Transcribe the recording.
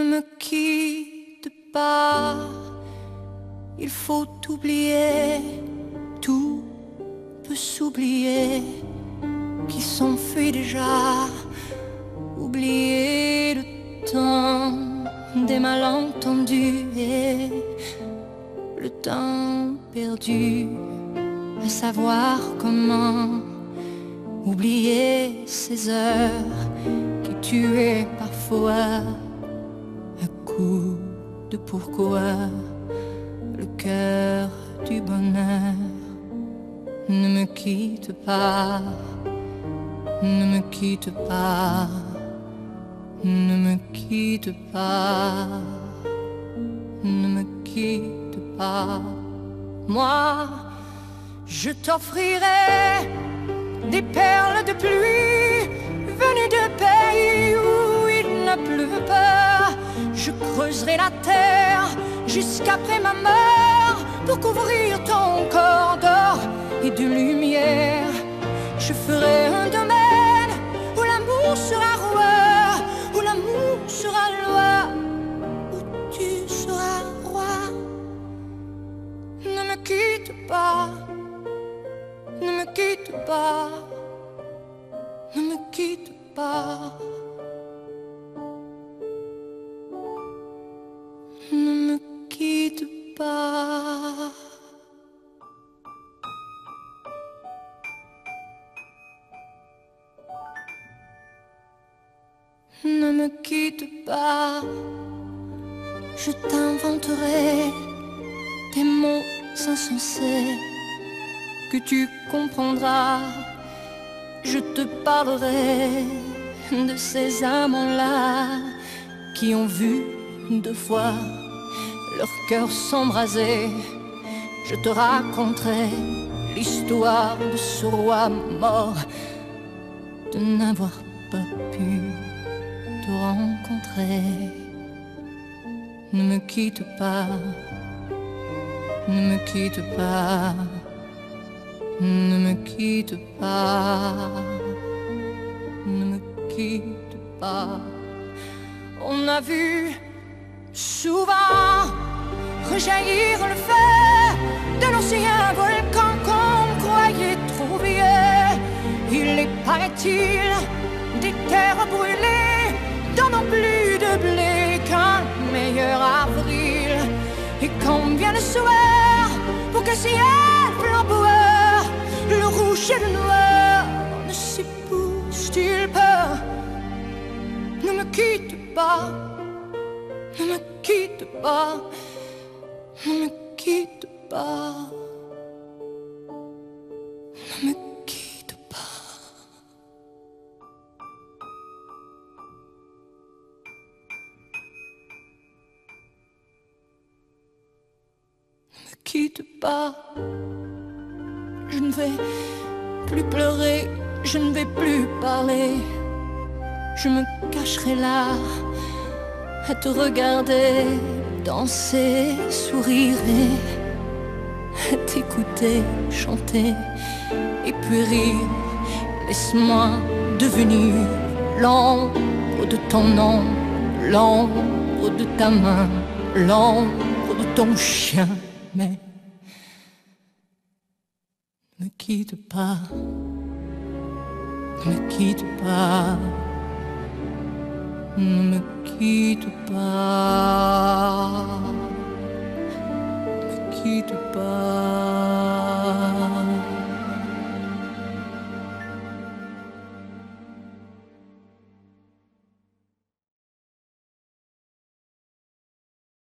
me quitte pas, il faut oublier, tout peut s'oublier, qui s'enfuit déjà, oublier le temps des malentendus et le temps perdu, à savoir comment oublier ces heures qui tuaient parfois à coup de pourquoi le cœur du bonheur. Ne me quitte pas, ne me quitte pas, ne me quitte pas, ne me quitte pas. Moi, je t'offrirai des perles de pluie venues de pays où il ne pleut pas. Je creuserai la terre jusqu'après ma mort pour couvrir ton corps d'or et de lumière. Je ferai un domaine où l'amour sera roi, où l'amour sera loi, où tu seras roi. Ne me quitte pas, ne me quitte pas, ne me quitte pas. Ne me quitte pas. Ne me quitte pas. Je t'inventerai des mots insensés que tu comprendras. Je te parlerai de ces amants-là qui ont vu 2 fois leur cœur s'embraser. Je te raconterai l'histoire de ce roi mort, de n'avoir pas pu te rencontrer. Ne me quitte pas, ne me quitte pas, ne me quitte pas, ne me quitte pas. On a vu souvent rejaillir le feu de l'ancien volcan qu'on croyait trop vieux. Il est, paraît-il, des terres brûlées dans non plus de blé qu'un meilleur avril. Et quand vient le soir, pour que ciel flamboyeur, le rouge et le noir ne s'épousent-ils pas? Ne me quitte pas, ne me quitte pas, ne me quitte pas, ne me quitte pas. Ne me quitte pas. Je ne vais plus pleurer, je ne vais plus parler. Je me cacherai là à te regarder danser, sourire et à t'écouter chanter et puis rire. Laisse-moi devenir l'ombre de ton nom, l'ombre de ta main, l'ombre de ton chien. Mais ne me quitte pas, ne me quitte pas, ne me quitte pas, ne me quitte pas.